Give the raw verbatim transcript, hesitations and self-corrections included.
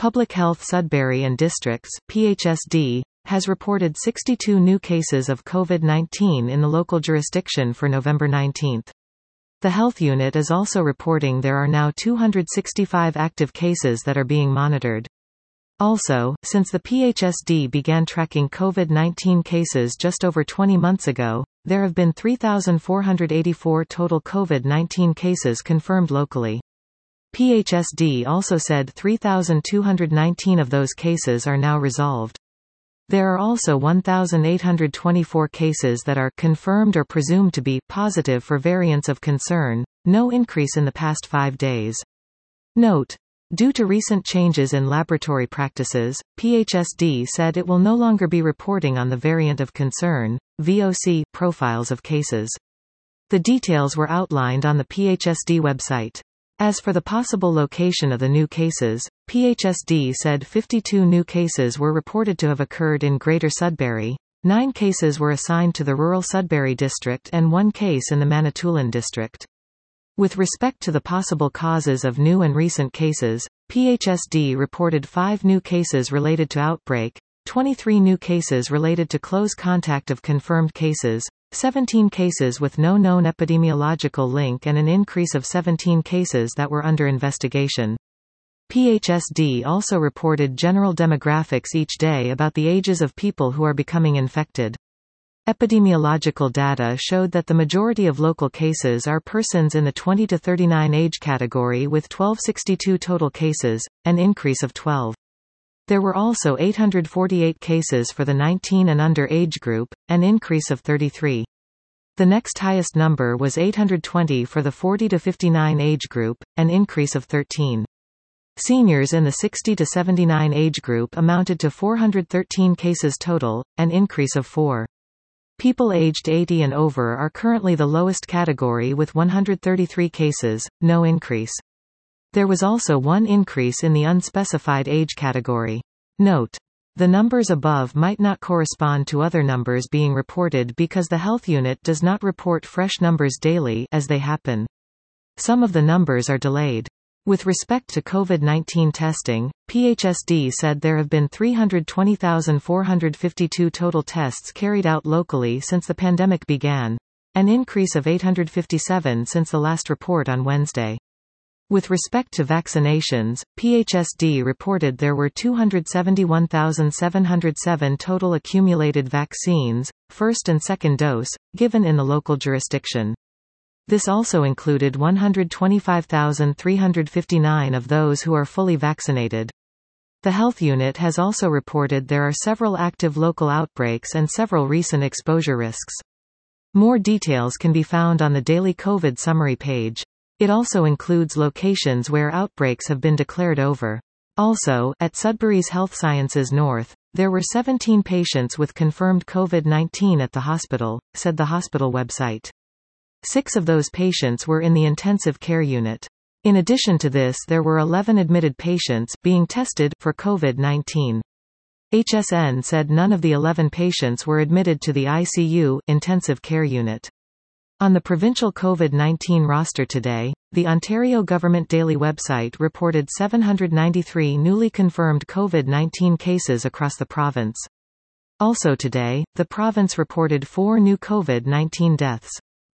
Public Health Sudbury and Districts (P H S D) has reported sixty-two new cases of COVID nineteen in the local jurisdiction for November nineteenth. The health unit is also reporting there are now two hundred sixty-five active cases that are being monitored. Also, since the P H S D began tracking COVID nineteen cases just over twenty months ago, there have been three thousand four hundred eighty-four total COVID nineteen cases confirmed locally. P H S D also said three thousand two hundred nineteen of those cases are now resolved. There are also one thousand eight hundred twenty-four cases that are confirmed or presumed to be positive for variants of concern, no increase in the past five days. Note: due to recent changes in laboratory practices, P H S D said it will no longer be reporting on the variant of concern, V O C, profiles of cases. The details were outlined on the P H S D website. As for the possible location of the new cases, P H S D said fifty-two new cases were reported to have occurred in Greater Sudbury, nine cases were assigned to the rural Sudbury district and one case in the Manitoulin district. With respect to the possible causes of new and recent cases, P H S D reported five new cases related to outbreak, twenty-three new cases related to close contact of confirmed cases, seventeen cases with no known epidemiological link and an increase of seventeen cases that were under investigation. P H S D also reported general demographics each day about the ages of people who are becoming infected. Epidemiological data showed that the majority of local cases are persons in the twenty to thirty-nine age category with twelve sixty-two total cases, an increase of twelve. There were also eight hundred forty-eight cases for the nineteen and under age group, an increase of thirty-three. The next highest number was eight hundred twenty for the forty to fifty-nine age group, an increase of thirteen. Seniors in the sixty to seventy-nine age group amounted to four hundred thirteen cases total, an increase of four. People aged eighty and over are currently the lowest category with one hundred thirty-three cases, no increase. There was also one increase in the unspecified age category. Note: the numbers above might not correspond to other numbers being reported because the health unit does not report fresh numbers daily as they happen. Some of the numbers are delayed. With respect to COVID nineteen testing, P H S D said there have been three hundred twenty thousand four hundred fifty-two total tests carried out locally since the pandemic began, an increase of eight hundred fifty-seven since the last report on Wednesday. With respect to vaccinations, P H S D reported there were two hundred seventy-one thousand seven hundred seven total accumulated vaccines, first and second dose, given in the local jurisdiction. This also included one hundred twenty-five thousand three hundred fifty-nine of those who are fully vaccinated. The health unit has also reported there are several active local outbreaks and several recent exposure risks. More details can be found on the daily COVID summary page. It also includes locations where outbreaks have been declared over. Also, at Sudbury's Health Sciences North, there were seventeen patients with confirmed COVID nineteen at the hospital, said the hospital website. Six of those patients were in the intensive care unit. In addition to this, there were eleven admitted patients being tested for COVID nineteen. H S N said none of the eleven patients were admitted to the I C U, intensive care unit. On the provincial COVID nineteen roster today, the Ontario Government Daily website reported seven hundred ninety-three newly confirmed COVID nineteen cases across the province. Also today, the province reported four new COVID nineteen deaths.